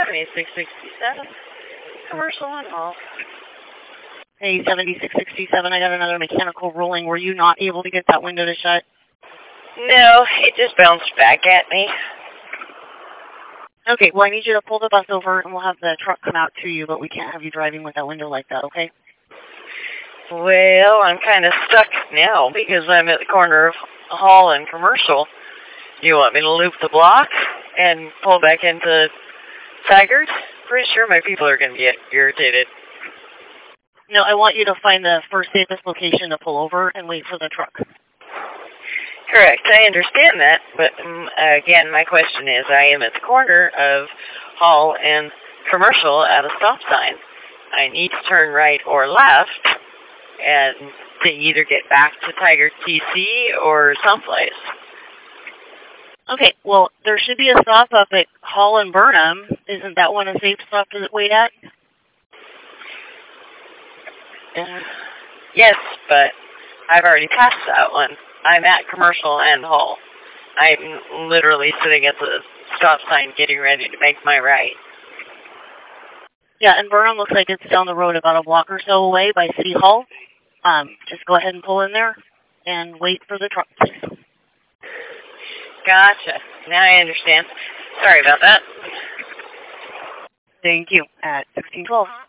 7667, commercial and all. Hey, 7667, I got another mechanical rolling. Were you not able to get that window to shut? No, it just bounced back at me. Okay, well, I need you to pull the bus over, and we'll have the truck come out to you, but we can't have you driving with that window like that, okay? Well, I'm kind of stuck now because I'm at the corner of Hall and Commercial. You want me to loop the block and pull back into Tigard? Pretty sure my people are going to get irritated. No, I want you to find the first safest location to pull over and wait for the truck. Correct. I understand that, but again, my question is, I am at the corner of Hall and Commercial at a stop sign. I need to turn right or left and to either get back to Tigard TC or someplace. Okay, well, there should be a stop up at Hall and Burnham. Isn't that one a safe stop to wait at? Yes, but I've already passed that one. I'm at Commercial and Hall. I'm literally sitting at the stop sign getting ready to make my right. Yeah, and Burnham looks like it's down the road about a block or so away by City Hall. Just go ahead and pull in there and wait for the truck, please. Gotcha. Now I understand. Sorry about that. Thank you. At 1612.